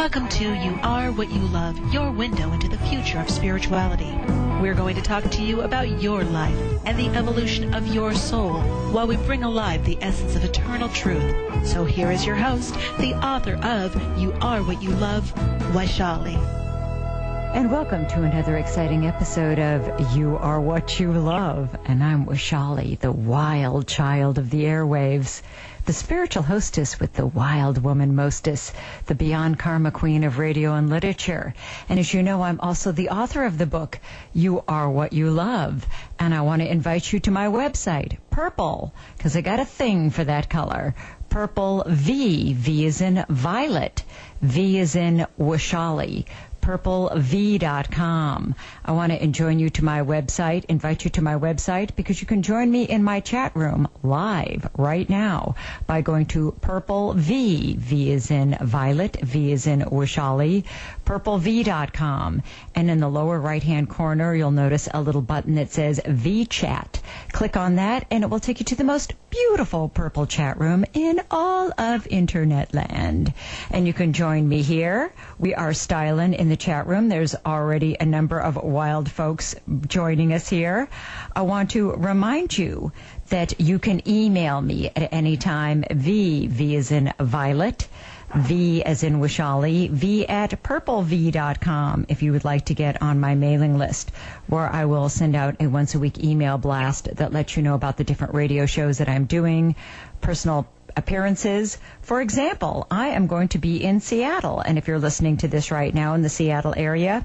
Welcome to You Are What You Love, your window into the future of spirituality. We're going to talk to you about your life and the evolution of your soul while we bring alive the essence of eternal truth. So here is your host, the author of You Are What You Love, Vaishali. And welcome to another exciting episode of You Are What You Love. And I'm Vaishali, the wild child of the airwaves, the spiritual hostess with the wild woman mostess, the beyond karma queen of radio and literature. And as you know, I'm also the author of the book, You Are What You Love. And I want to invite you to my website, Purple, because I got a thing for that color. Purple V. V is in violet. V is in Vaishali. purplev.com. I want to invite you to my website, because you can join me in my chat room live right now by going to Purple V. V is in Violet, V is in Vaishali, purplev.com. And in the lower right-hand corner, you'll notice a little button that says VChat. Click on that, and it will take you to the most beautiful purple chat room in all of Internet land. And you can join me here. We are styling in the chat room. There's already a number of wild folks joining us here. I want to remind you that you can email me at any time. V is in Violet, V as in Vaishali, V at purplev.com if you would like to get on my mailing list, where I will send out a once-a-week email blast that lets you know about the different radio shows that I'm doing, personal appearances. For example, I am going to be in Seattle, and if you're listening to this right now in the Seattle area,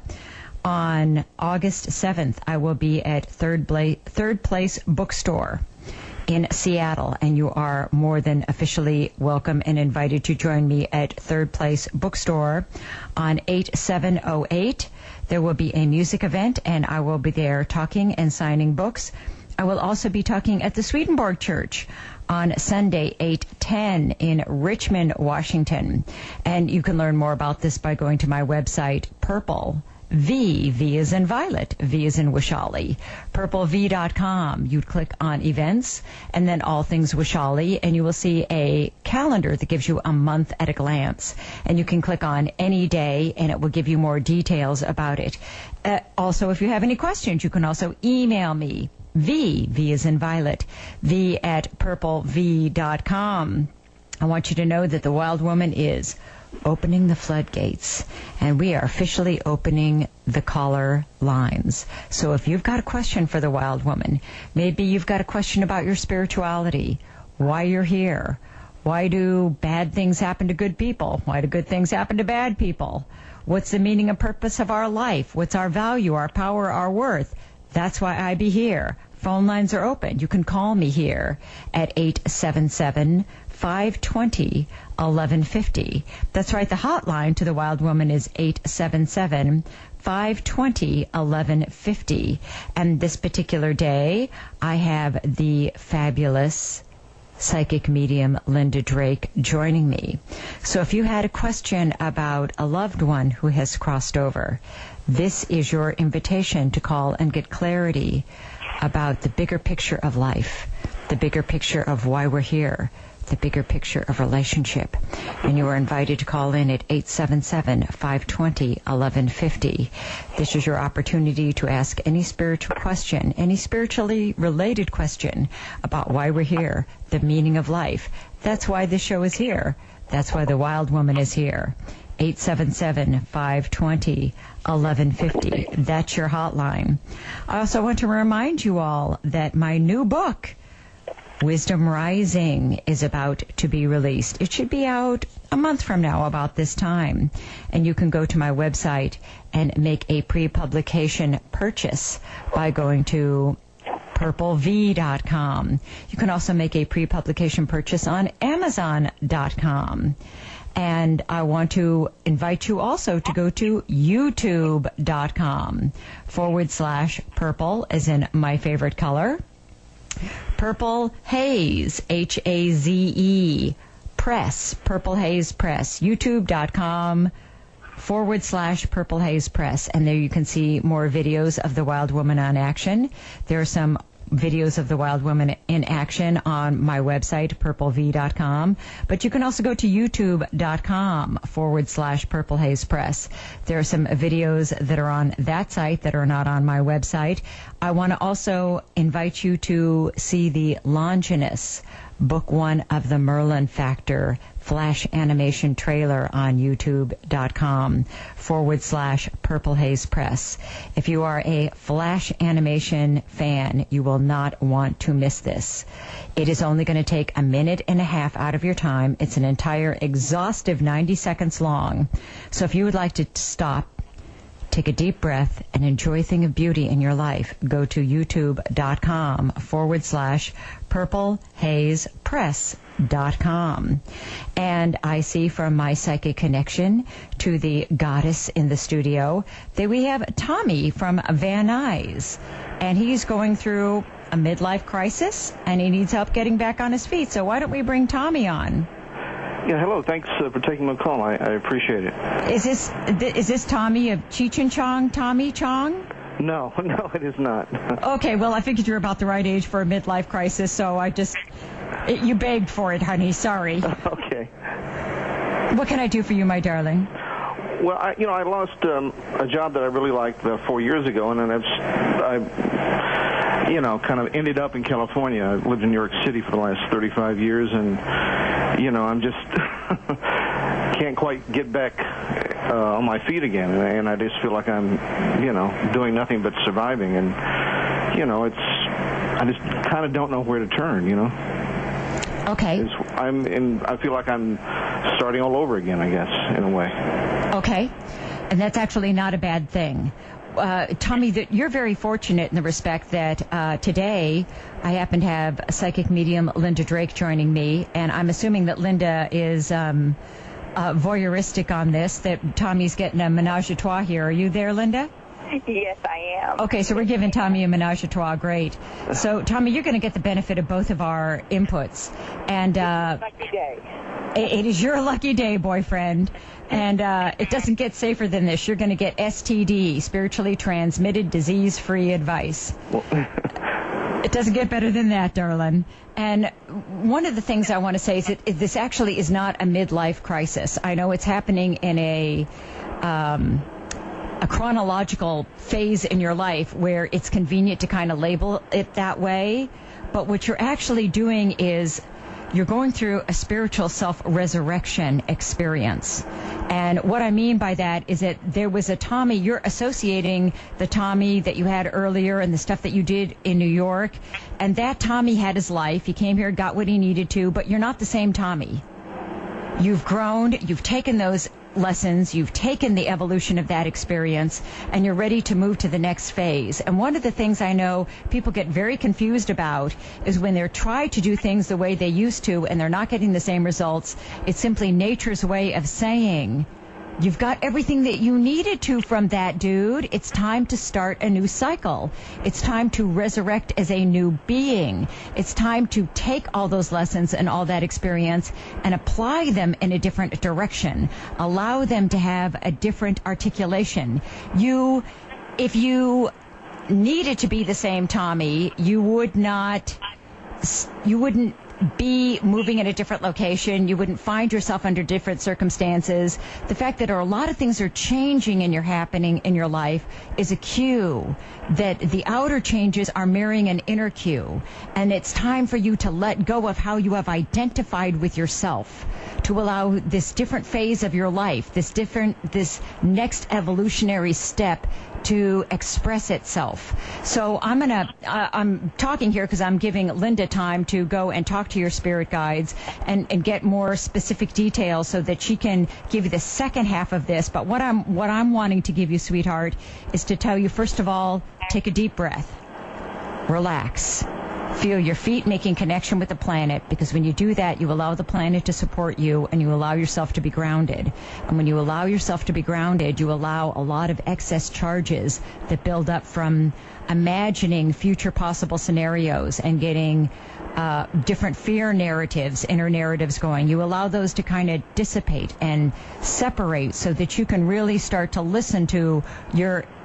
on August 7th, I will be at Third Place Bookstore in Seattle, and you are more than officially welcome and invited to join me at Third Place Bookstore on 8708. There will be a music event, and I will be there talking and signing books. I will also be talking at the Swedenborg Church on Sunday, 8/10 in Richmond, Washington. And you can learn more about this by going to my website, Purple. V is in Violet, V is in Vaishali, purplev.com. You'd click on events and then all things Vaishali, and you will see a calendar that gives you a month at a glance. And you can click on any day, and it will give you more details about it. Also, if you have any questions, you can also email me. V is in Violet, V at purplev.com. I want you to know that the Wild Woman is opening the floodgates, and we are officially opening the caller lines. So if you've got a question for the Wild Woman, maybe you've got a question about your spirituality, why you're here, why do bad things happen to good people, why do good things happen to bad people, what's the meaning and purpose of our life, what's our value, our power, our worth, that's why I be here. Phone lines are open. You can call me here at 877-520-1150. That's right. The hotline to the Wild Woman is 877-520-1150. And this particular day, I have the fabulous psychic medium Linda Drake joining me. So if you had a question about a loved one who has crossed over, this is your invitation to call and get clarity about the bigger picture of life, the bigger picture of why we're here, the bigger picture of relationship. And you are invited to call in at 877-520-1150. This is your opportunity to ask any spiritual question, any spiritually related question about why we're here, the meaning of life. That's why this show is here. That's why the Wild Woman is here. 877-520-1150. That's your hotline. I also want to remind you all that my new book, Wisdom Rising, is about to be released. It should be out a month from now, about this time. And you can go to my website and make a pre-publication purchase by going to purplev.com. You can also make a pre-publication purchase on Amazon.com. And I want to invite you also to go to youtube.com/purple, as in my favorite color, Purple Haze, Haze Press, Purple Haze Press, youtube.com/Purple Haze Press. And there you can see more videos of the Wild Woman on action. There are some videos of the Wild Woman in action on my website, purplev.com. But you can also go to youtube.com/Purple Haze Press. There are some videos that are on that site that are not on my website. I want to also invite you to see the Longinus Book 1 of the Merlin Factor Flash animation trailer on youtube.com/Purple Haze Press. If you are a Flash animation fan, you will not want to miss this. It is only going to take a minute and a half out of your time. It's an entire exhaustive 90 seconds long. So if you would like to stop, take a deep breath, and enjoy a thing of beauty in your life, go to youtube.com/purplehazepress.com. And I see from my psychic connection to the goddess in the studio that we have Tommy from Van Nuys. And he's going through a midlife crisis, and he needs help getting back on his feet. So why don't we bring Tommy on? Yeah, hello. Thanks for taking my call. I appreciate it. Is this Tommy of Cheech and Chong, Tommy Chong? No, it is not. Okay, well, I figured you're about the right age for a midlife crisis, so you begged for it, honey. Sorry. Okay. What can I do for you, my darling? Well, I lost a job that I really liked 4 years ago, and then I kind of ended up in California. I lived in New York City for the last 35 years, and I'm just can't quite get back on my feet again, and I just feel like I'm, doing nothing but surviving, and I just kind of don't know where to turn, Okay. I feel like I'm starting all over again, I guess, in a way. Okay, and that's actually not a bad thing. Tommy, that you're very fortunate in the respect that today I happen to have psychic medium Linda Drake joining me, and I'm assuming that Linda is voyeuristic on this, that Tommy's getting a menage a trois here. Are you there, Linda? Yes, I am. Okay, so we're giving Tommy a menage a trois. Great. So, Tommy, you're going to get the benefit of both of our inputs. And lucky day. It is your lucky day, boyfriend. And it doesn't get safer than this. You're going to get STD, spiritually transmitted disease-free advice. It doesn't get better than that, darling. And one of the things I want to say is that this actually is not a midlife crisis. I know it's happening in a chronological phase in your life where it's convenient to kind of label it that way. But what you're actually doing is you're going through a spiritual self-resurrection experience. And what I mean by that is that there was a Tommy, you're associating the Tommy that you had earlier and the stuff that you did in New York. And that Tommy had his life. He came here, got what he needed to, but you're not the same Tommy. You've grown, you've taken those lessons, you've taken the evolution of that experience, and you're ready to move to the next phase. And one of the things I know people get very confused about is when they're trying to do things the way they used to and they're not getting the same results. It's simply nature's way of saying, you've got everything that you needed to from that, dude. It's time to start a new cycle. It's time to resurrect as a new being. It's time to take all those lessons and all that experience and apply them in a different direction. Allow them to have a different articulation. If you needed to be the same Tommy, you wouldn't be moving in a different location. You wouldn't find yourself under different circumstances. The fact that a lot of things are changing and happening in your life is a cue that the outer changes are mirroring an inner cue. And it's time for you to let go of how you have identified with yourself, to allow this different phase of your life, this next evolutionary step to express itself. So I'm talking here because I'm giving Linda time to go and talk to your spirit guides and get more specific details so that she can give you the second half of this. But what I'm wanting to give you, sweetheart, is to tell you, first of all, take a deep breath. Relax. Feel your feet making connection with the planet, because when you do that, you allow the planet to support you and you allow yourself to be grounded. And when you allow yourself to be grounded, you allow a lot of excess charges that build up from imagining future possible scenarios and getting different fear narratives, inner narratives going. You allow those to kind of dissipate and separate so that you can really start to listen to your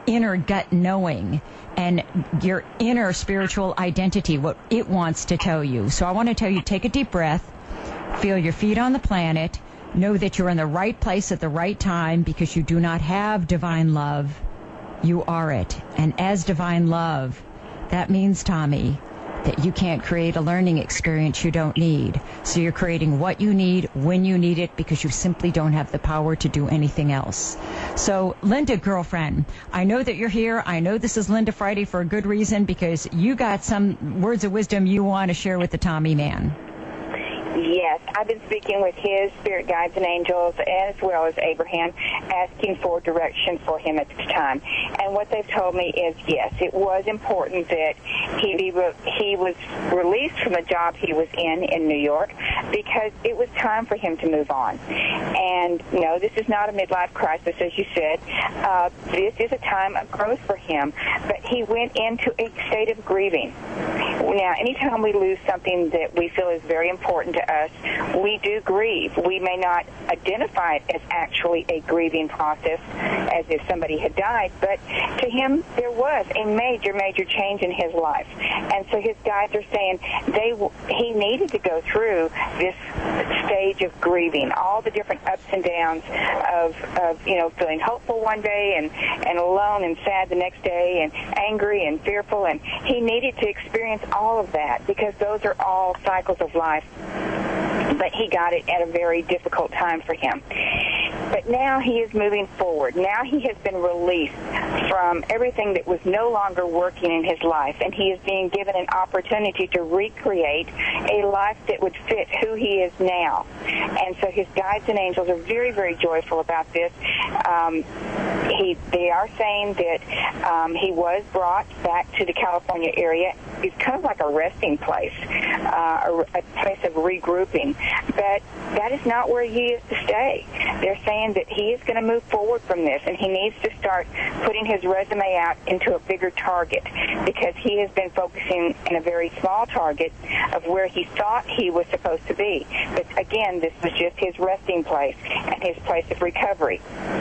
inner gut knowing and your inner spiritual identity, what it wants to tell you. So I want to tell you, take a deep breath, feel your feet on the planet, know that you're in the right place at the right time because you do not have divine love. You are it. And as divine love, that means, Tommy, that you can't create a learning experience you don't need. So you're creating what you need when you need it because you simply don't have the power to do anything else. So, Linda, girlfriend, I know that you're here. I know this is Linda Friday for a good reason because you got some words of wisdom you want to share with the Tommy man. Yes, I've been speaking with his spirit guides and angels as well as Abraham, asking for direction for him at this time. And what they've told me is, yes, it was important that he was released from the job he was in New York because it was time for him to move on. And no, this is not a midlife crisis, as you said. This is a time of growth for him. But he went into a state of grieving. Now, anytime we lose something that we feel is very important to us, we do grieve. We may not identify it as actually a grieving process as if somebody had died, but to him there was a major, major change in his life. And so his guides are saying he needed to go through this stage of grieving, all the different ups and downs of feeling hopeful one day and alone and sad the next day and angry and fearful. And he needed to experience all of that because those are all cycles of life. But he got it at a very difficult time for him. But now he is moving forward. Now he has been released from everything that was no longer working in his life, and he is being given an opportunity to recreate a life that would fit who he is now. And so his guides and angels are very, very joyful about this. They are saying that he was brought back to the California area. It's kind of like a resting place, a place of regrouping. But that is not where he is to stay. They're saying that he is going to move forward from this, and he needs to start putting his resume out into a bigger target because he has been focusing in a very small target of where he thought he was supposed to be. But again, this was just his resting place and his place of recovery.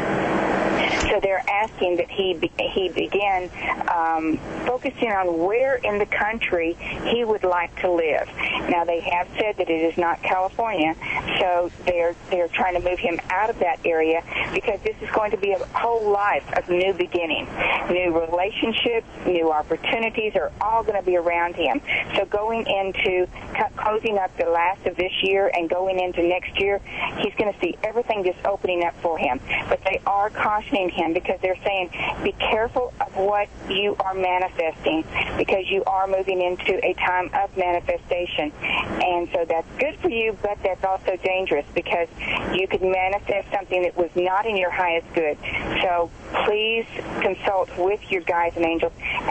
So they're asking that he begin focusing on where in the country he would like to live. Now, they have said that it is not California, so they're trying to move him out of that area because this is going to be a whole life of new beginning. New relationships, new opportunities are all going to be around him. So going into closing up the last of this year and going into next year, he's going to see everything just opening up for him. But they are cautioning him because they're saying, be careful of what you are manifesting because you are moving into a time of manifestation. And so that's good for you, but that's also dangerous because you could manifest something that was not in your highest good. So please consult with your guides and angels,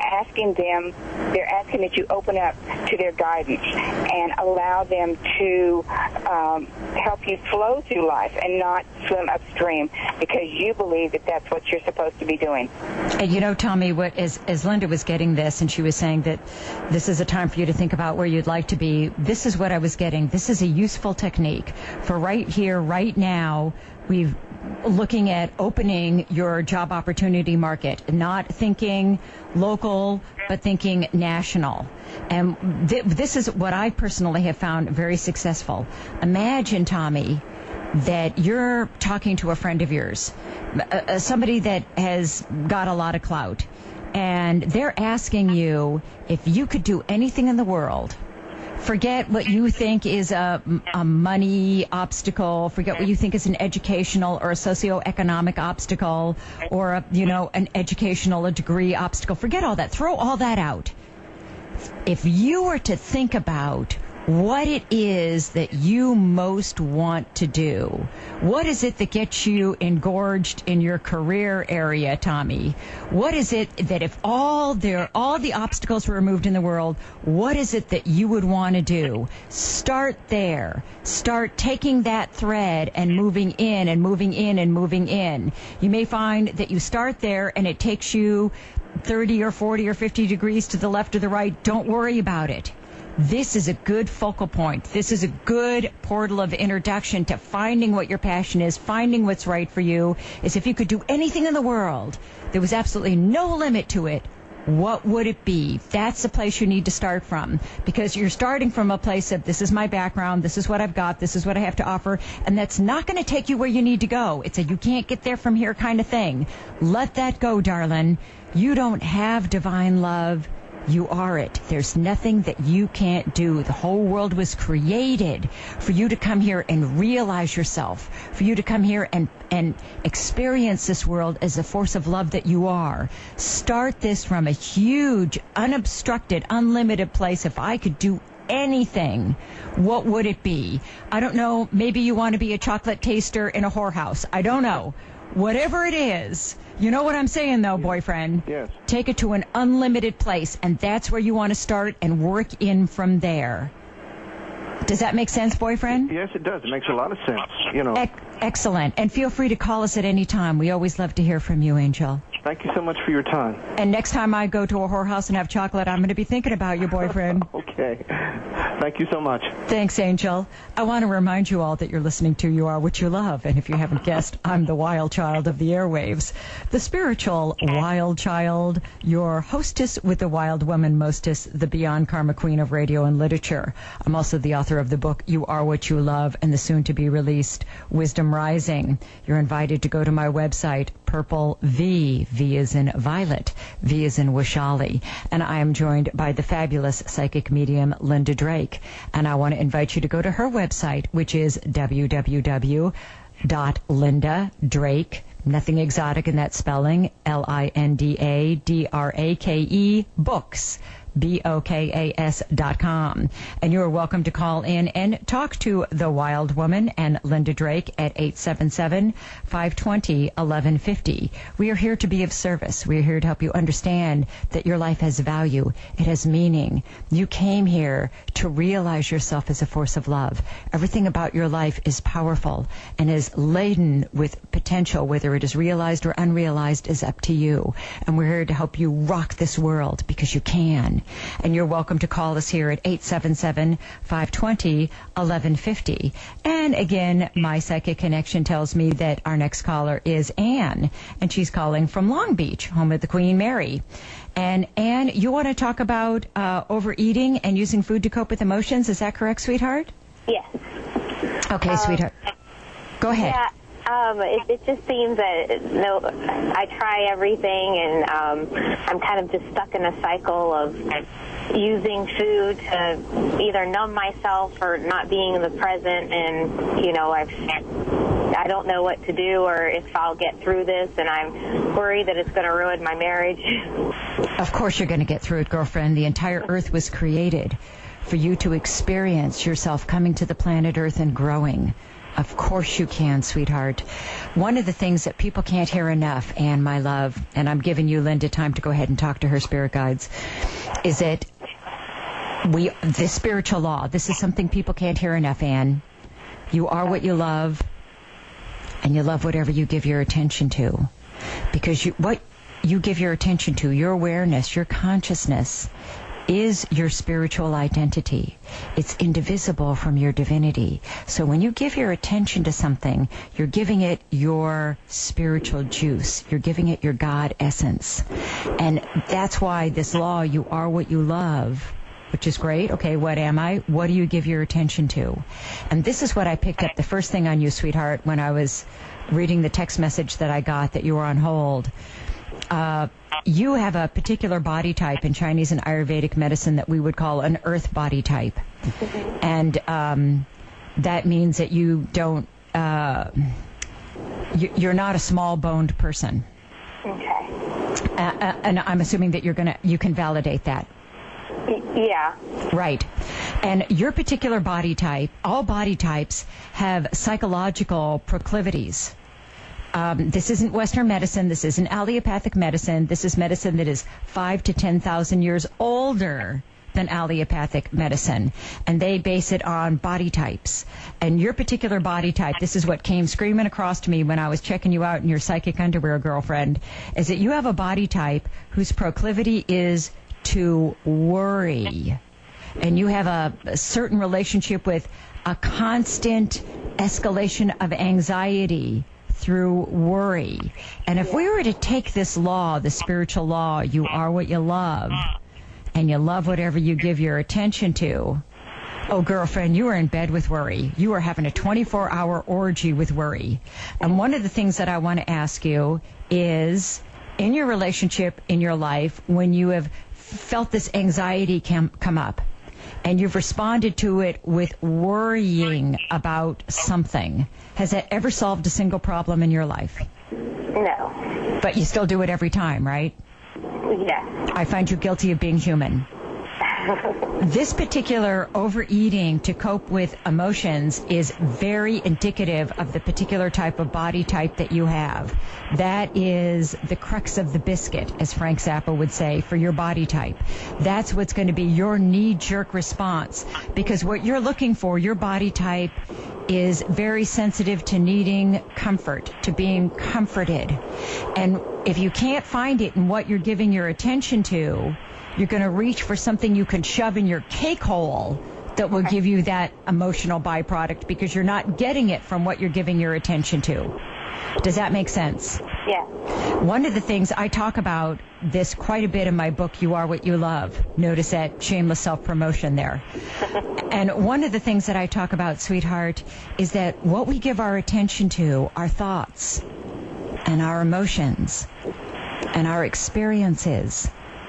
they're asking that you open up to their guidance and allow them to help you flow through life and not swim upstream because you believe that that's what you're supposed to be doing. And Tommy, as Linda was getting this, and she was saying that this is a time for you to think about where you'd like to be, this is what I was getting. This is a useful technique for right here, right now. We've looking at opening your job opportunity market, not thinking local, but thinking national. And this is what I personally have found very successful. Imagine, Tommy, that you're talking to a friend of yours, somebody that has got a lot of clout, and they're asking you if you could do anything in the world. Forget what you think is a money obstacle. Forget what you think is an educational or a socioeconomic obstacle or an educational, a degree obstacle. Forget all that. Throw all that out. If you were to think about what it is that you most want to do, what is it that gets you engorged in your career area, Tommy? What is it that if all the obstacles were removed in the world, what is it that you would want to do? Start there. Start taking that thread and moving in and moving in and moving in. You may find that you start there and it takes you 30 or 40 or 50 degrees to the left or the right. Don't worry about it. this is a good focal point. This is a good portal of introduction to finding what your passion is, finding what's right for you. Is if you could do anything in the world, there was absolutely no limit to it, what would it be? That's the place you need to start from, because you're starting from a place of, this is my background, this is what I've got, this is what I have to offer, and that's not going to take you where you need to go. It's a you can't get there from here kind of thing. Let that go, darling. You don't have divine love. You are it. There's nothing that you can't do. The whole world was created for you to come here and realize yourself, for you to come here and experience this world as a force of love that you are. Start this from a huge, unobstructed, unlimited place. If I could do anything, what would it be? I don't know. Maybe you want to be a chocolate taster in a whorehouse. I don't know. Whatever it is, you know what I'm saying, though, boyfriend? Yes. Take it to an unlimited place, and that's where you want to start and work in from there. Does that make sense, boyfriend? Yes, it does. It makes a lot of sense. You know. Excellent. And feel free to call us at any time. We always love to hear from you, Angel. Thank you so much for your time. And next time I go to a whorehouse and have chocolate, I'm going to be thinking about you, boyfriend. Okay. Thank you so much. Thanks, Angel. I want to remind you all that you're listening to You Are What You Love. And if you haven't guessed, I'm the wild child of the airwaves, the spiritual wild child, your hostess with the wild woman mostess, the beyond karma queen of radio and literature. I'm also the author of the book You Are What You Love and the soon-to-be-released Wisdom Rising. You're invited to go to my website, Purple V. V is in Violet. V is in Wishali. And I am joined by the fabulous psychic medium, Linda Drake. And I want to invite you to go to her website, which is www.lindadrake, nothing exotic in that spelling, LINDADRAKE, books. BOKAS.com. And you are welcome to call in and talk to the Wild Woman and Linda Drake at 877-520-1150. We are here to be of service. We are here to help you understand that your life has value. It has meaning. You came here to realize yourself as a force of love. Everything about your life is powerful and is laden with potential. Whether it is realized or unrealized is up to you. And we're here to help you rock this world because you can. And you're welcome to call us here at 877-520-1150. And again, my psychic connection tells me that our next caller is Anne, and she's calling from Long Beach, home of the Queen Mary. And Anne, you want to talk about overeating and using food to cope with emotions. Is that correct, sweetheart? Yes. Okay, sweetheart. Go ahead. Yeah. It just seems that I try everything, and I'm kind of just stuck in a cycle of using food to either numb myself or not being in the present, and I don't know what to do or if I'll get through this, and I'm worried that it's going to ruin my marriage. Of course you're going to get through it, girlfriend. The entire earth was created for you to experience yourself coming to the planet Earth and growing. Of course you can, sweetheart. One of the things that people can't hear enough, Anne, my love, and I'm giving you, Linda, time to go ahead and talk to her spirit guides, is that the spiritual law, this is something people can't hear enough, Anne. You are what you love, and you love whatever you give your attention to. Because what you give your attention to, your awareness, your consciousness, is your spiritual identity. It's indivisible from your divinity. So when you give your attention to something, you're giving it your spiritual juice. You're giving it your God essence. And that's why this law, you are what you love, which is great. Okay, what am I? What do you give your attention to? And this is what I picked up the first thing on you, sweetheart, when I was reading the text message that I got that you were on hold. You have a particular body type in Chinese and Ayurvedic medicine that we would call an earth body type. And that means that you don't, you're not a small-boned person. Okay. And I'm assuming that you can validate that. Yeah. Right. And your particular body type, all body types have psychological proclivities. This isn't Western medicine. This isn't allopathic medicine. This is medicine that is 5,000 to 10,000 years older than allopathic medicine. And they base it on body types. And your particular body type, this is what came screaming across to me when I was checking you out in your psychic underwear, girlfriend, is that you have a body type whose proclivity is to worry. and you have a certain relationship with a constant escalation of anxiety through worry. And if we were to take this law, the spiritual law, you are what you love, and you love whatever you give your attention to, oh, girlfriend, you are in bed with worry. You are having a 24-hour orgy with worry. And one of the things that I want to ask you is, in your relationship, in your life, when you have felt this anxiety come up, and you've responded to it with worrying about something, has that ever solved a single problem in your life? No. But you still do it every time, right? Yes. I find you guilty of being human. This particular overeating to cope with emotions is very indicative of the particular type of body type that you have. That is the crux of the biscuit, as Frank Zappa would say, for your body type. That's what's going to be your knee-jerk response, because what you're looking for, your body type, is very sensitive to needing comfort, to being comforted. And if you can't find it in what you're giving your attention to, you're going to reach for something you can shove in your cake hole that will give you that emotional byproduct, because you're not getting it from what you're giving your attention to. Does that make sense? Yeah. One of the things I talk about this quite a bit in my book, You Are What You Love. Notice that shameless self-promotion there. And one of the things that I talk about, sweetheart, is that what we give our attention to, our thoughts and our emotions and our experiences,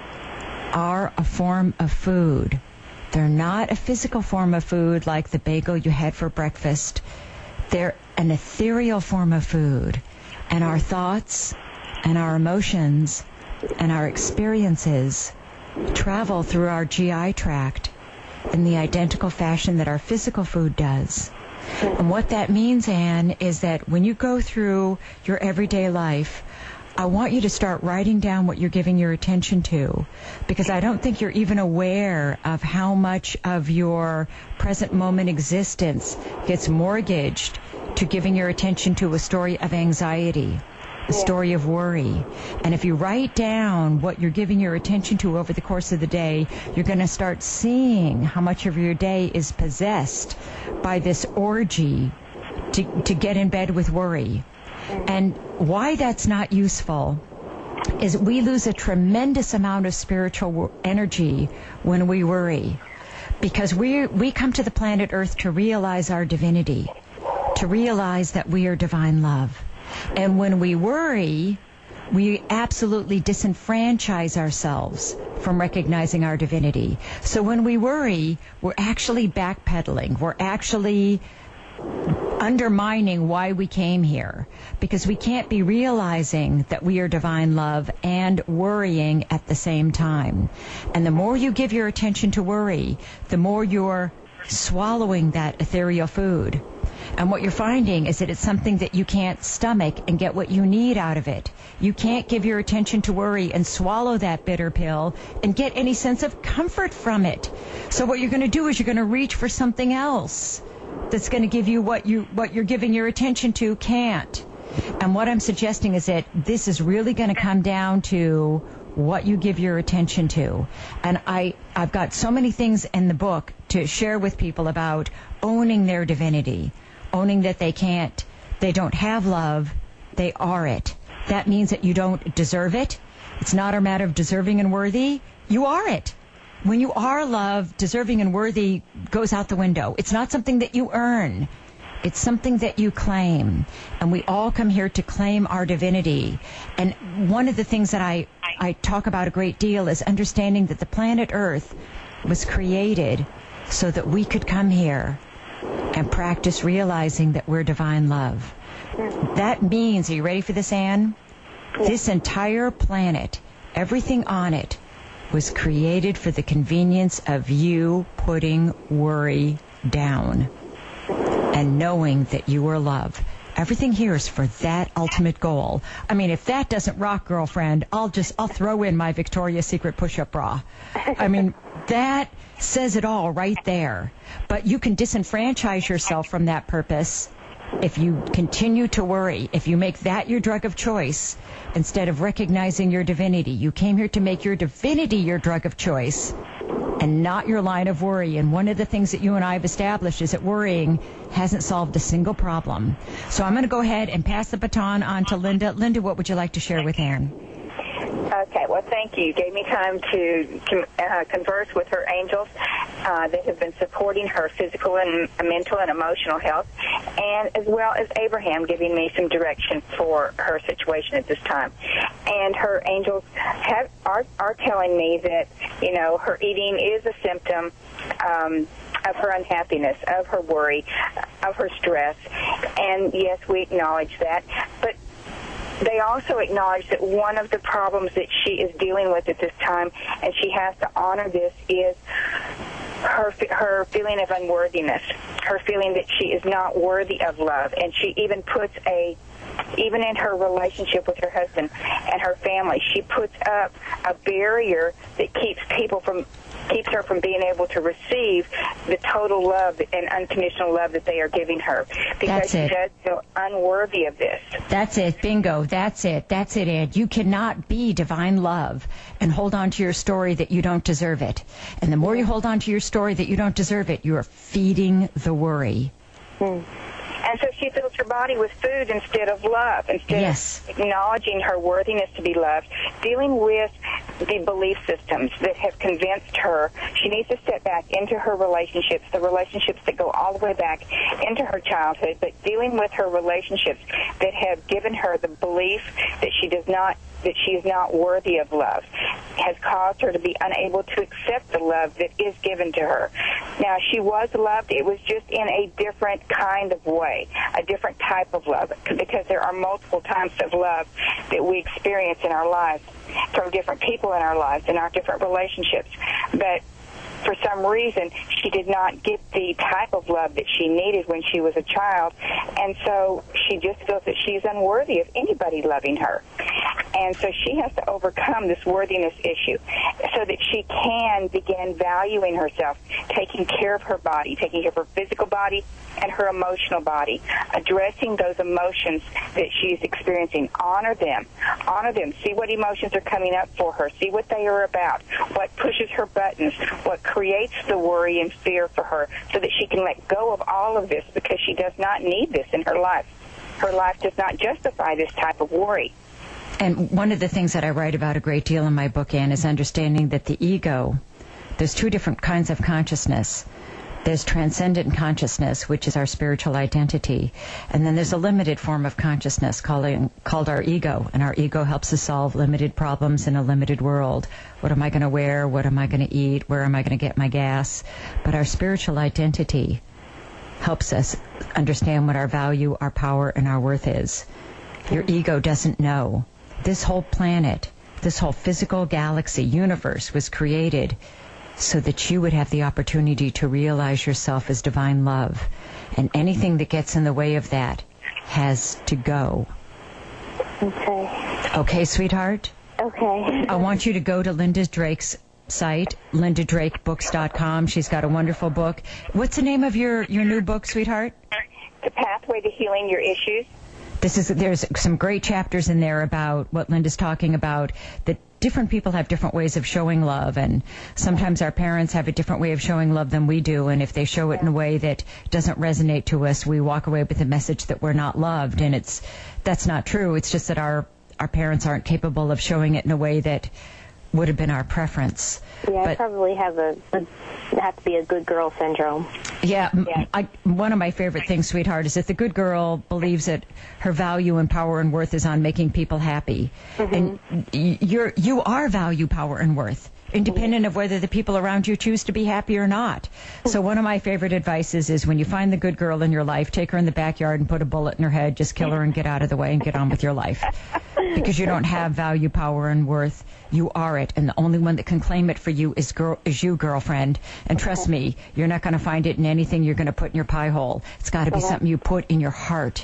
are a form of food. They're not a physical form of food like the bagel you had for breakfast. They're an ethereal form of food. And our thoughts and our emotions and our experiences travel through our GI tract in the identical fashion that our physical food does. And what that means, Anne, is that when you go through your everyday life, I want you to start writing down what you're giving your attention to, because I don't think you're even aware of how much of your present moment existence gets mortgaged to giving your attention to a story of anxiety, a story of worry. And if you write down what you're giving your attention to over the course of the day, you're going to start seeing how much of your day is possessed by this orgy to get in bed with worry. And why that's not useful is we lose a tremendous amount of spiritual energy when we worry, because we come to the planet Earth to realize our divinity, to realize that we are divine love. And when we worry, we absolutely disenfranchise ourselves from recognizing our divinity. So when we worry, we're actually backpedaling. We're actually undermining why we came here, because we can't be realizing that we are divine love and worrying at the same time. And the more you give your attention to worry, the more you're swallowing that ethereal food. And what you're finding is that it's something that you can't stomach and get what you need out of it. You can't give your attention to worry and swallow that bitter pill and get any sense of comfort from it. So what you're going to do is you're going to reach for something else that's going to give you what you're giving your attention to can't. And what I'm suggesting is that this is really going to come down to what you give your attention to. And I've got so many things in the book to share with people about owning their divinity, owning that they don't have love, they are it. That means that you don't deserve it. It's not a matter of deserving and worthy. You are it. When you are loved, deserving and worthy goes out the window. It's not something that you earn. It's something that you claim. And we all come here to claim our divinity. And one of the things that I talk about a great deal is understanding that the planet Earth was created so that we could come here and practice realizing that we're divine love. That means, are you ready for this, Anne? This entire planet, everything on it, was created for the convenience of you putting worry down and knowing that you are love. Everything here is for that ultimate goal. I mean, if that doesn't rock, girlfriend, I'll throw in my Victoria's Secret push-up bra. I mean, that says it all right there. But you can disenfranchise yourself from that purpose if you continue to worry, if you make that your drug of choice instead of recognizing your divinity. You came here to make your divinity your drug of choice. and not your line of worry. And one of the things that you and I have established is that worrying hasn't solved a single problem. So I'm going to go ahead and pass the baton on to Linda. Linda, what would you like to share with Ann? Okay, well, thank you. You gave me time to converse with her angels that have been supporting her physical and mental and emotional health, and as well as Abraham giving me some direction for her situation at this time. And her angels are telling me that, you know, her eating is a symptom of her unhappiness, of her worry, of her stress. And, yes, we acknowledge that. But they also acknowledge that one of the problems that she is dealing with at this time, and she has to honor this, is her feeling of unworthiness, her feeling that she is not worthy of love. And she even puts even in her relationship with her husband and her family, she puts up a barrier that keeps her from being able to receive the total love and unconditional love that they are giving her, because she does feel unworthy of this. That's it. Bingo. That's it. That's it, Ed. You cannot be divine love and hold on to your story that you don't deserve it. And the more you hold on to your story that you don't deserve it, you are feeding the worry. And so she fills her body with food instead of love, instead of acknowledging her worthiness to be loved, dealing with the belief systems that have convinced her she needs to step back into her relationships, the relationships that go all the way back into her childhood, but dealing with her relationships that have given her the belief that she is not worthy of love, has caused her to be unable to accept the love that is given to her. Now, she was loved. It was just in a different kind of way, a different type of love, because there are multiple types of love that we experience in our lives from different people in our lives, in our different relationships. But for some reason, she did not get the type of love that she needed when she was a child, and so she just feels that she's unworthy of anybody loving her. And so she has to overcome this worthiness issue so that she can begin valuing herself, taking care of her body, taking care of her physical body and her emotional body, addressing those emotions that she's experiencing. Honor them. Honor them. See what emotions are coming up for her. See what they are about, what pushes her buttons, what creates the worry and fear for her, so that she can let go of all of this, because she does not need this in her life. Her life does not justify this type of worry. And one of the things that I write about a great deal in my book, Anne, is understanding that the ego, there's two different kinds of consciousness. There's transcendent consciousness, which is our spiritual identity. And then there's a limited form of consciousness called our ego. And our ego helps us solve limited problems in a limited world. What am I going to wear? What am I going to eat? Where am I going to get my gas? But our spiritual identity helps us understand what our value, our power, and our worth is. Your ego doesn't know. This whole planet, this whole physical galaxy, universe was created so that you would have the opportunity to realize yourself as divine love. And anything that gets in the way of that has to go. Okay. Okay, sweetheart? Okay. I want you to go to Linda Drake's site, lindadrakebooks.com. She's got a wonderful book. What's the name of your new book, sweetheart? The Pathway to Healing Your Issues. There's some great chapters in there about what Linda's talking about, that different people have different ways of showing love, and sometimes our parents have a different way of showing love than we do, and if they show it in a way that doesn't resonate to us, we walk away with the message that we're not loved, and that's not true. It's just that our parents aren't capable of showing it in a way that would have been our preference. Yeah, I probably have to be a good girl syndrome. Yeah. One of my favorite things, sweetheart, is that the good girl believes that her value and power and worth is on making people happy. Mm-hmm. And you are value, power, and worth, independent of whether the people around you choose to be happy or not. So one of my favorite advices is when you find the good girl in your life, take her in the backyard and put a bullet in her head, just kill her and get out of the way and get on with your life. Because you don't have value, power, and worth. You are it, and the only one that can claim it for you is you, girlfriend. And trust me, you're not going to find it in anything you're going to put in your pie hole. It's got to be something you put in your heart.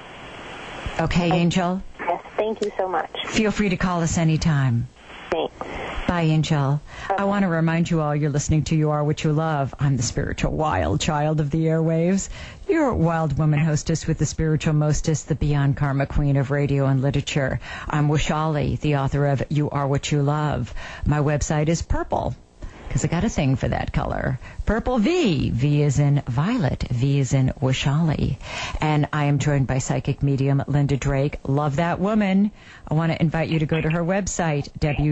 Okay, Angel? Yes, thank you so much. Feel free to call us anytime. Thanks. Bye, Angel. I want to remind you all, you're listening to You Are What You Love. I'm the spiritual wild child of the airwaves. Your wild woman hostess with the spiritual mostess, the beyond karma queen of radio and literature. I'm Wishali, the author of You Are What You Love. My website is purple, because I got a thing for that color. Purple V. V is in Violet. V is in Wishali. And I am joined by psychic medium Linda Drake. Love that woman. I want to invite you to go to her website,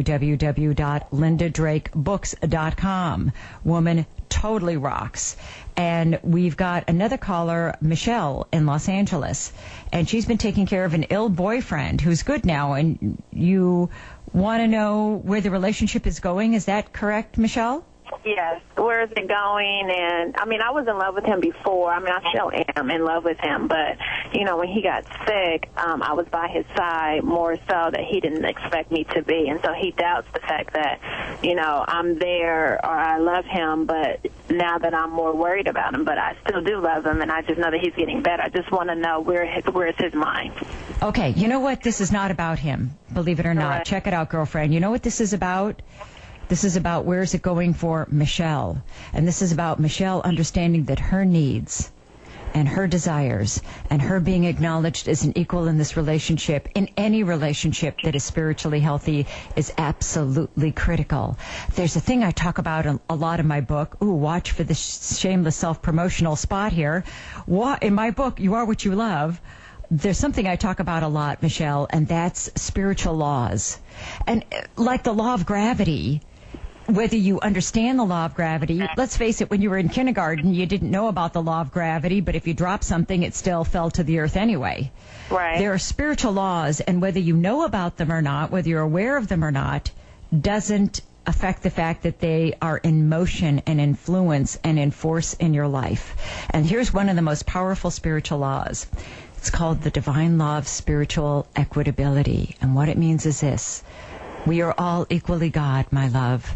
www.lindadrakebooks.com. Woman totally rocks. And we've got another caller, Michelle, in Los Angeles. And she's been taking care of an ill boyfriend who's good now. And you want to know where the relationship is going. Is that correct, Michelle? Yes. Where is it going? And, I mean, I was in love with him before. I mean, I still am in love with him. But, you know, when he got sick, I was by his side more so that he didn't expect me to be. And so he doubts the fact that, you know, I'm there or I love him, but now that I'm more worried about him. But I still do love him, and I just know that he's getting better. I just want to know where is his mind. Okay. You know what? This is not about him, believe it or not. Right. Check it out, girlfriend. You know what this is about? This is about where is it going for Michelle. And this is about Michelle understanding that her needs and her desires and her being acknowledged as an equal in this relationship, in any relationship that is spiritually healthy, is absolutely critical. There's a thing I talk about a lot in my book. Ooh, watch for the shameless self-promotional spot here. In my book, You Are What You Love, there's something I talk about a lot, Michelle, and that's spiritual laws. And like the law of gravity, whether you understand the law of gravity, let's face it, when you were in kindergarten, you didn't know about the law of gravity, but if you dropped something, it still fell to the earth anyway. Right. There are spiritual laws, and whether you know about them or not, whether you're aware of them or not, doesn't affect the fact that they are in motion and influence and in force in your life. And here's one of the most powerful spiritual laws. It's called the divine law of spiritual equitability. And what it means is this. We are all equally God, my love.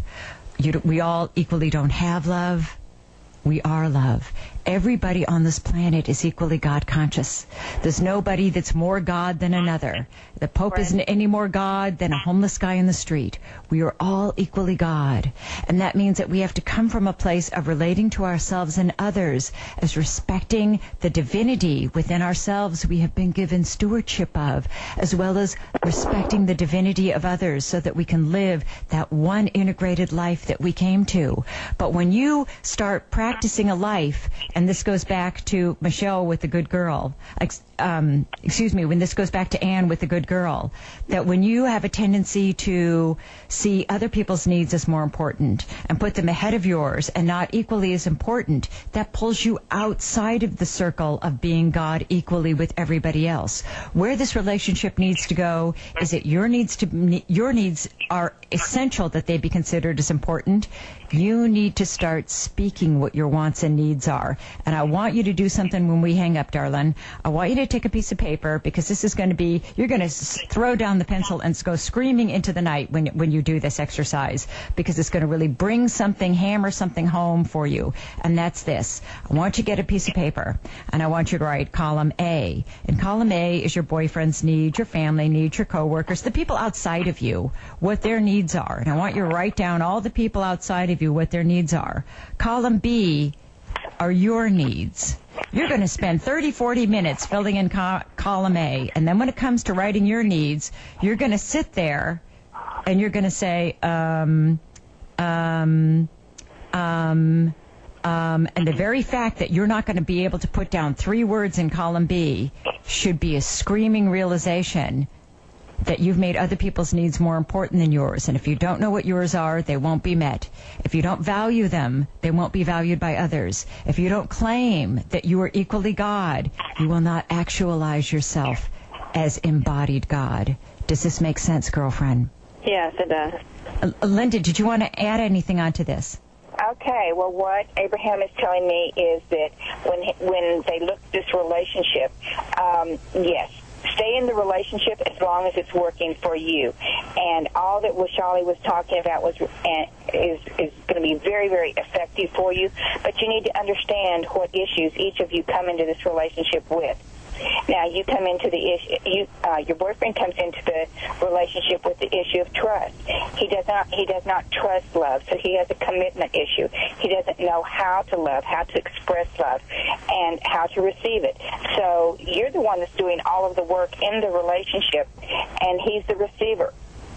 We all equally don't have love. We are love. Everybody on this planet is equally God conscious. There's nobody that's more God than another. The Pope isn't any more God than a homeless guy in the street. We are all equally God. And that means that we have to come from a place of relating to ourselves and others as respecting the divinity within ourselves we have been given stewardship of, as well as respecting the divinity of others so that we can live that one integrated life that we came to. But when you start practicing a life, and this goes back to Michelle with the good girl, when this goes back to Anne with the good girl, that when you have a tendency to see other people's needs as more important and put them ahead of yours and not equally as important, that pulls you outside of the circle of being God equally with everybody else. Where this relationship needs to go is that your needs are essential that they be considered as important. You need to start speaking what your wants and needs are. And I want you to do something when we hang up, darling. I want you to take a piece of paper, because this is going to be, you're going to throw down the pencil and go screaming into the night when you do this exercise, because it's going to really bring something, hammer something home for you. And that's this. I want you to get a piece of paper, and I want you to write column A. And column A is your boyfriend's needs, your family needs, your coworkers, the people outside of you, what their needs are. And I want you to write down all the people outside of you, what their needs are. Column B are your needs. You're going to spend 30, 40 minutes filling in column A, and then when it comes to writing your needs, you're going to sit there and you're going to say, and the very fact that you're not going to be able to put down 3 words in column B should be a screaming realization that you've made other people's needs more important than yours. And if you don't know what yours are, they won't be met. If you don't value them, they won't be valued by others. If you don't claim that you are equally God, you will not actualize yourself as embodied God. Does this make sense, girlfriend? Yes, it does. Linda, did you want to add anything onto this? Okay, well, what Abraham is telling me is that when they look at this relationship, yes, stay in the relationship as long as it's working for you. And all that Wishali was talking about is going to be very, very effective for you. But you need to understand what issues each of you come into this relationship with. Now, you come into the issue. Your boyfriend comes into the relationship with the issue of trust. He does not trust love, so he has a commitment issue. He doesn't know how to love, how to express love, and how to receive it. So you're the one that's doing all of the work in the relationship, and he's the receiver.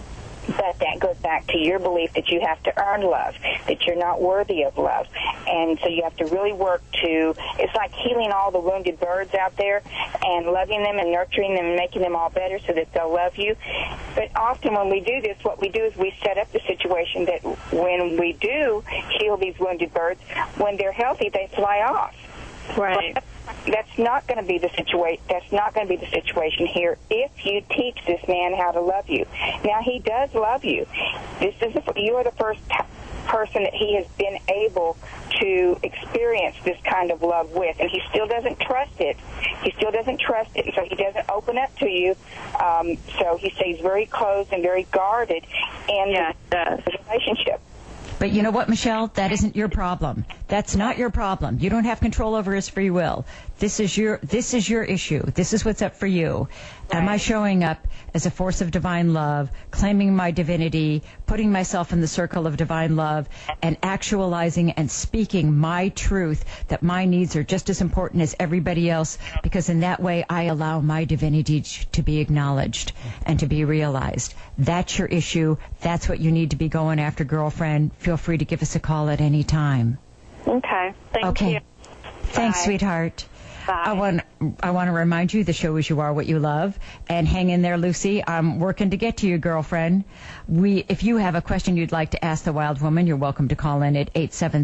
But that goes back to your belief that you have to earn love, that you're not worthy of love. And so you have to really work to, it's like healing all the wounded birds out there and loving them and nurturing them and making them all better so that they'll love you. But often when we do this, what we do is we set up the situation that when we do heal these wounded birds, when they're healthy, they fly off. Right. That's not going to be the situation. That's not going to be the situation here. If you teach this man how to love you, now he does love you. You are the first person that he has been able to experience this kind of love with, and he still doesn't trust it. He still doesn't trust it, so he doesn't open up to you. So he stays very closed and very guarded in the relationship. But you know what, Michelle? That isn't your problem. That's not your problem. You don't have control over his free will. This is your issue. This is what's up for you. Right. Am I showing up as a force of divine love, claiming my divinity, putting myself in the circle of divine love, and actualizing and speaking my truth that my needs are just as important as everybody else, because in that way I allow my divinity to be acknowledged and to be realized. That's your issue. That's what you need to be going after, girlfriend. Feel free to give us a call at any time. Okay. Thank you. Thanks, Bye. Sweetheart. Bye. I want to remind you the show is You Are What You Love. And hang in there, Lucy. I'm working to get to you, girlfriend. If you have a question you'd like to ask the Wild Woman, you're welcome to call in at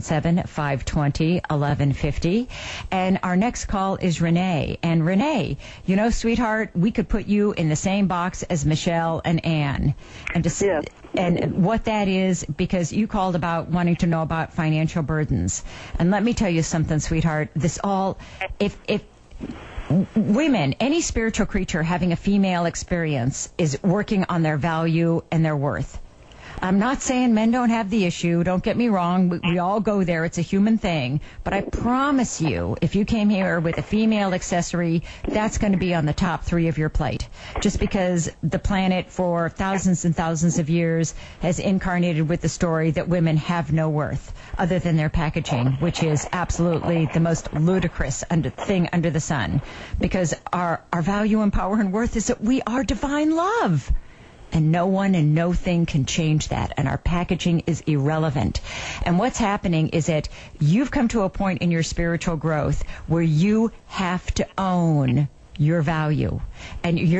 877-520-1150. And our next call is Renee. And Renee, you know, sweetheart, we could put you in the same box as Michelle and Ann. And what that is, because you called about wanting to know about financial burdens. And let me tell you something, sweetheart. If women, any spiritual creature having a female experience is working on their value and their worth. I'm not saying men don't have the issue. Don't get me wrong. We all go there. It's a human thing. But I promise you, if you came here with a female accessory, that's going to be on the top 3 of your plate. Just because the planet for thousands and thousands of years has incarnated with the story that women have no worth other than their packaging, which is absolutely the most ludicrous thing under the sun. Because our value and power and worth is that we are divine love. And no one and no thing can change that. And our packaging is irrelevant. And what's happening is that you've come to a point in your spiritual growth where you have to own your value. And the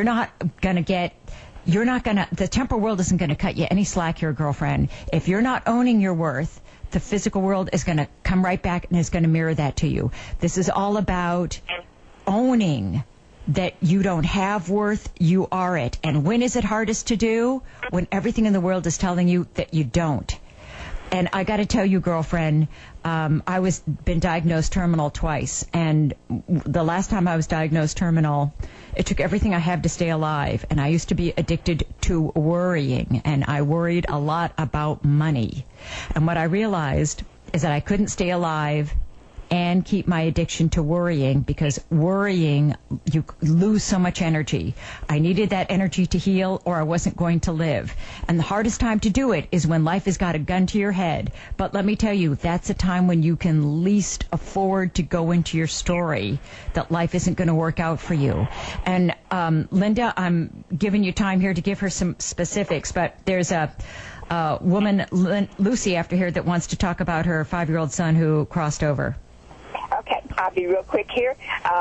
temporal world isn't going to cut you any slack here, girlfriend. If you're not owning your worth, the physical world is going to come right back and is going to mirror that to you. This is all about owning that you don't have worth, you are it. And when is it hardest to do? When everything in the world is telling you that you don't. And I got to tell you, girlfriend, I was been diagnosed terminal twice. And the last time I was diagnosed terminal, it took everything I have to stay alive. And I used to be addicted to worrying. And I worried a lot about money. And what I realized is that I couldn't stay alive and keep my addiction to worrying, because worrying, you lose so much energy. I needed that energy to heal, or I wasn't going to live. And the hardest time to do it is when life has got a gun to your head. But let me tell you, that's a time when you can least afford to go into your story that life isn't going to work out for you. And Linda, I'm giving you time here to give her some specifics, but there's a woman, Lucy, after here that wants to talk about her 5-year-old son who crossed over. Okay, I'll be real quick here.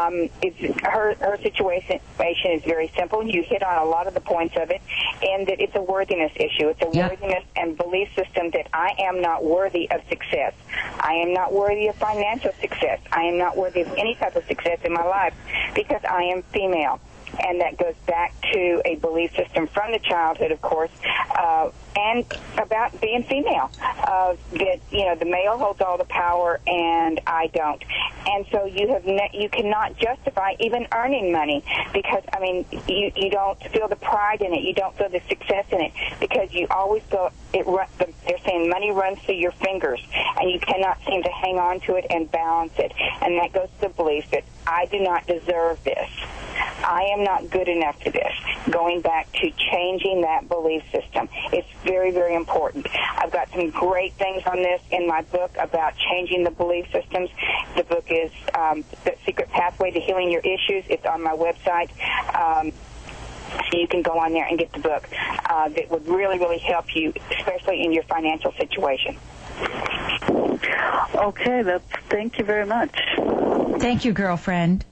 Her situation is very simple. You hit on a lot of the points of it, and that it's a worthiness issue. It's a worthiness and belief system that I am not worthy of success. I am not worthy of financial success. I am not worthy of any type of success in my life because I am female. And that goes back to a belief system from the childhood, of course, and about being female. That, the male holds all the power and I don't. And so you cannot justify even earning money because, you don't feel the pride in it. You don't feel the success in it because you always feel they're saying money runs through your fingers and you cannot seem to hang on to it and balance it. And that goes to the belief that I do not deserve this. I am not good enough for this. Going back to changing that belief system. It's very, very important. I've got some great things on this in my book about changing the belief systems. The book is The Secret Pathway to Healing Your Issues. It's on my website. you can go on there and get the book. That would really, really help you, especially in your financial situation. Okay, thank you very much. Thank you, girlfriend.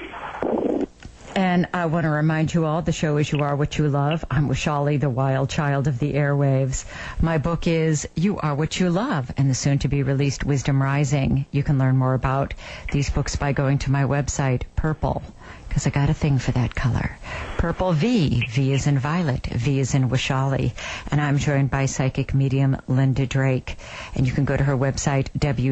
And I want to remind you all, the show is You Are What You Love. I'm Wishali, the wild child of the airwaves. My book is You Are What You Love, and the soon-to-be-released Wisdom Rising. You can learn more about these books by going to my website, Purple, because I got a thing for that color. Purple V. V is in Violet. V is in Wishali. And I'm joined by psychic medium Linda Drake. And you can go to her website,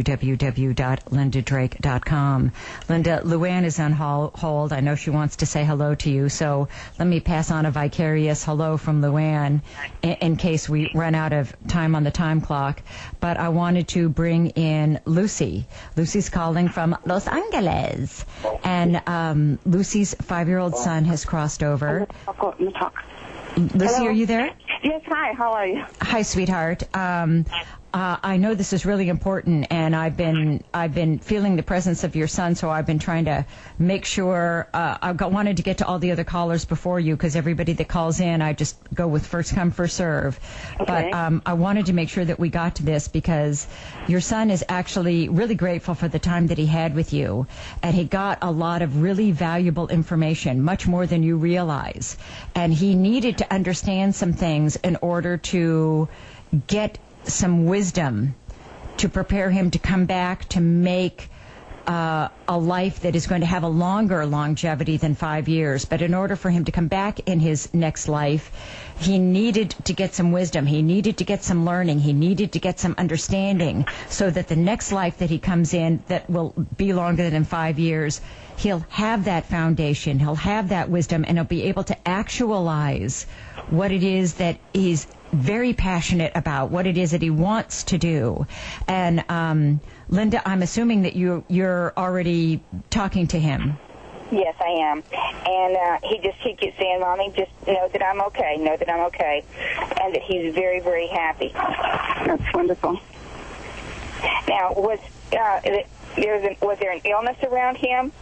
www.lindadrake.com. Linda, Luann is on hold. I know she wants to say hello to you, so let me pass on a vicarious hello from Luann in case we run out of time on the time clock. But I wanted to bring in Lucy. Lucy's calling from Los Angeles. And Lucy's 5-year-old son has crossed over. I'll go and talk. Lucy, Hello? are you there? Yes, hi, how are you? Hi, sweetheart. I know this is really important, and I've been feeling the presence of your son, so I've been trying to make sure. Wanted to get to all the other callers before you, because everybody that calls in, I just go with first come, first serve. Okay. But I wanted to make sure that we got to this, because your son is actually really grateful for the time that he had with you, and he got a lot of really valuable information, much more than you realize, and he needed to understand some things in order to get some wisdom to prepare him to come back to make a life that is going to have a longer longevity than 5 years. But in order for him to come back in his next life, he needed to get some wisdom. He needed to get some learning. He needed to get some understanding, so that the next life that he comes in that will be longer than 5 years, he'll have that foundation, he'll have that wisdom, and he'll be able to actualize what it is that he's very passionate about, what it is that he wants to do. And Linda, I'm assuming that you're already talking to him. Yes, I am. And he keeps saying, Mommy, just know that I'm okay, and that he's very, very happy. That's wonderful. Now, was there an illness around him?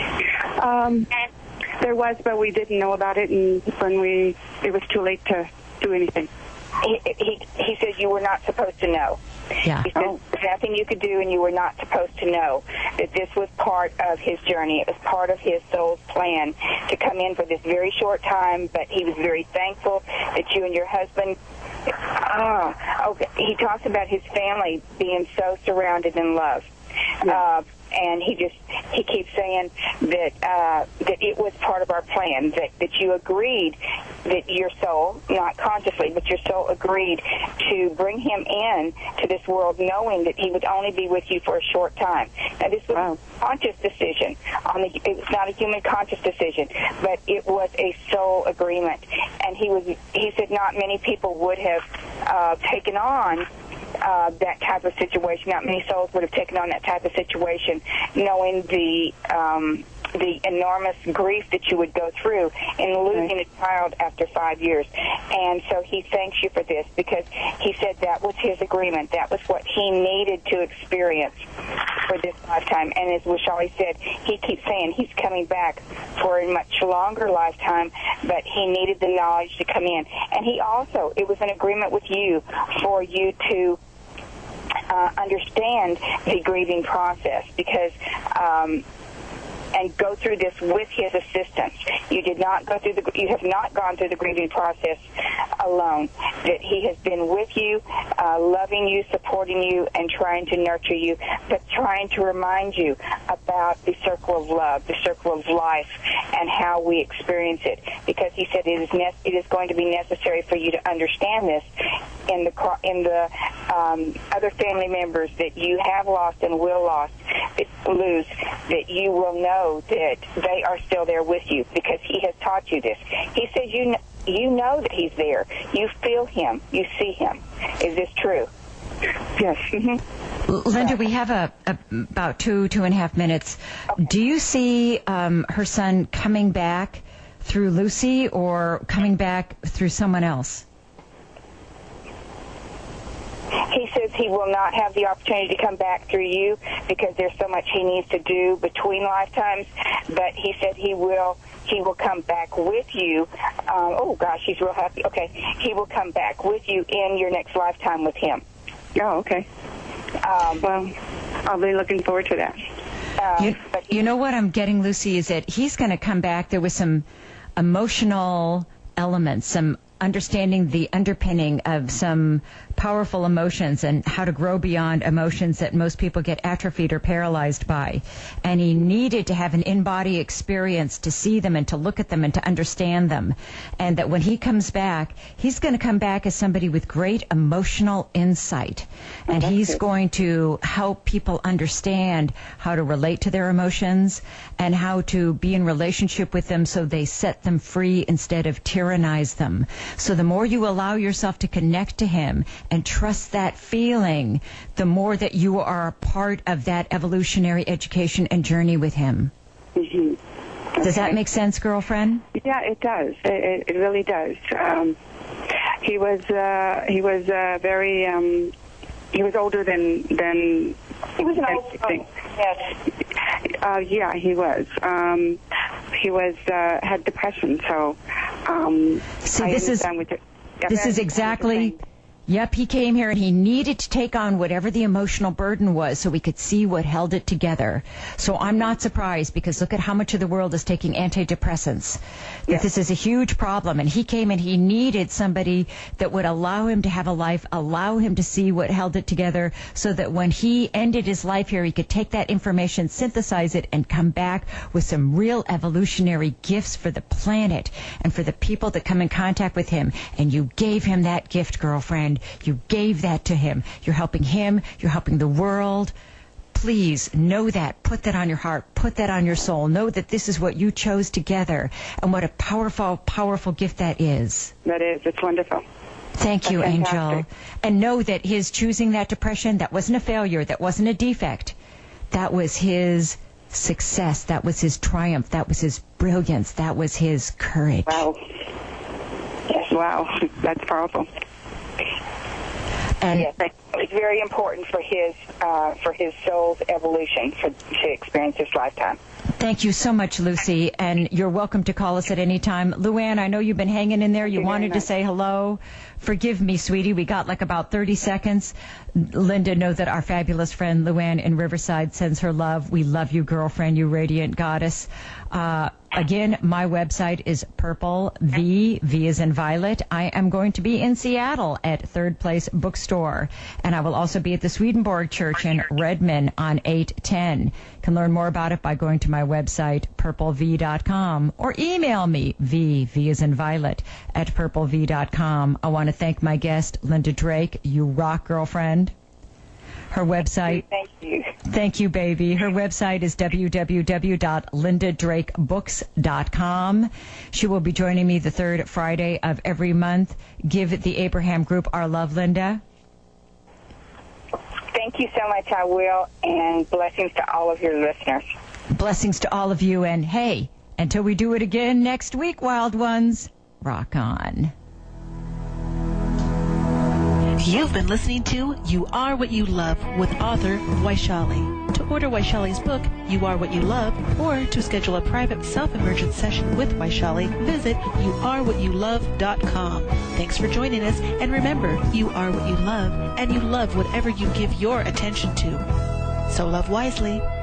There was, but we didn't know about it, and it was too late to do anything. He said you were not supposed to know. Yeah. He said there's nothing you could do, and you were not supposed to know that this was part of his journey. It was part of his soul's plan to come in for this very short time, but he was very thankful that you and your husband... okay. He talks about his family being so surrounded in love. Yeah. And he keeps saying that it was part of our plan, that you agreed, that your soul, not consciously, but your soul agreed to bring him in to this world, knowing that he would only be with you for a short time. Now, this was a conscious decision. It was not a human conscious decision, but it was a soul agreement. And he said not many people would have taken on that type of situation. Not many souls would have taken on that type of situation, knowing the enormous grief that you would go through in losing a child after 5 years. And so he thanks you for this, because he said that was his agreement. That was what he needed to experience for this lifetime. And as Wishali said, he keeps saying he's coming back for a much longer lifetime, but he needed the knowledge to come in. And he also, it was an agreement with you for you to understand the grieving process, because and go through this with his assistance. You have not gone through the grieving process alone. That he has been with you, loving you, supporting you, and trying to nurture you, but trying to remind you about the circle of love, the circle of life, and how we experience it. Because he said it is going to be necessary for you to understand this in the other family members that you have lost and will lose, that you will know that they are still there with you, because he has taught you this. He says you know that he's there. You feel him. You see him. Is this true? Yes. Mm-hmm. Linda, we have about 2.5 minutes. Do you see her son coming back through Lucy, or coming back through someone else? He says he will not have the opportunity to come back through you because there's so much he needs to do between lifetimes, but he said he will come back with you. Oh, gosh, he's real happy. Okay, he will come back with you in your next lifetime with him. Oh, okay. Well, I'll be looking forward to that. You know what I'm getting, Lucy, is that he's going to come back. There was some emotional elements, some understanding the underpinning of some powerful emotions and how to grow beyond emotions that most people get atrophied or paralyzed by. And he needed to have an in-body experience to see them and to look at them and to understand them. And that when he comes back, he's going to come back as somebody with great emotional insight. And he's going to help people understand how to relate to their emotions and how to be in relationship with them so they set them free instead of tyrannize them. So the more you allow yourself to connect to him and trust that feeling, the more that you are a part of that evolutionary education and journey with him. Mm-hmm. Does that make sense, girlfriend? Yeah, it does. It really does. He was very. He was older than. He was an old man. Yes. Yeah, he was. He was had depression, so. See, this is exactly. Yep, he came here and he needed to take on whatever the emotional burden was so we could see what held it together. So I'm not surprised because look at how much of the world is taking antidepressants. That this is a huge problem. And he came and he needed somebody that would allow him to have a life, allow him to see what held it together so that when he ended his life here, he could take that information, synthesize it, and come back with some real evolutionary gifts for the planet and for the people that come in contact with him. And you gave him that gift, girlfriend. You gave that to him. You're helping him. You're helping the world. Please know that. Put that on your heart. Put that on your soul. Know that this is what you chose together and what a powerful, powerful gift that is. That is. It's wonderful. Thank you, Angel. And know that his choosing that depression, that wasn't a failure. That wasn't a defect. That was his success. That was his triumph. That was his brilliance. That was his courage. Wow. Yes, wow. That's powerful. And yes, it's very important for his soul's evolution to experience this lifetime. Thank you so much, Lucy, and you're welcome to call us at any time. Luann, I know you've been hanging in there. You wanted to say hello. Forgive me, sweetie. We got like about 30 seconds. Linda, know that our fabulous friend Luann in Riverside sends her love. We love you, girlfriend, you radiant goddess. Again, my website is Purple V as in Violet. I am going to be in Seattle at Third Place Bookstore, and I will also be at the Swedenborg Church in Redmond on 8/10. You can learn more about it by going to my website, purplev.com, or email me, V as in Violet, at purplev.com. I want to thank my guest, Linda Drake. You rock, girlfriend. Her website. Thank you. Thank you, baby. Her website is www.lindadrakebooks.com. She will be joining me the third Friday of every month. Give the Abraham Group our love, Linda. Thank you so much, I will, and blessings to all of your listeners. Blessings to all of you, and hey, until we do it again next week, wild ones, rock on. You've been listening to You Are What You Love with author Vaishali. To order Vaishali's book, You Are What You Love, or to schedule a private self-emergent session with Vaishali, visit youarewhatyoulove.com. Thanks for joining us, and remember, you are what you love, and you love whatever you give your attention to. So love wisely.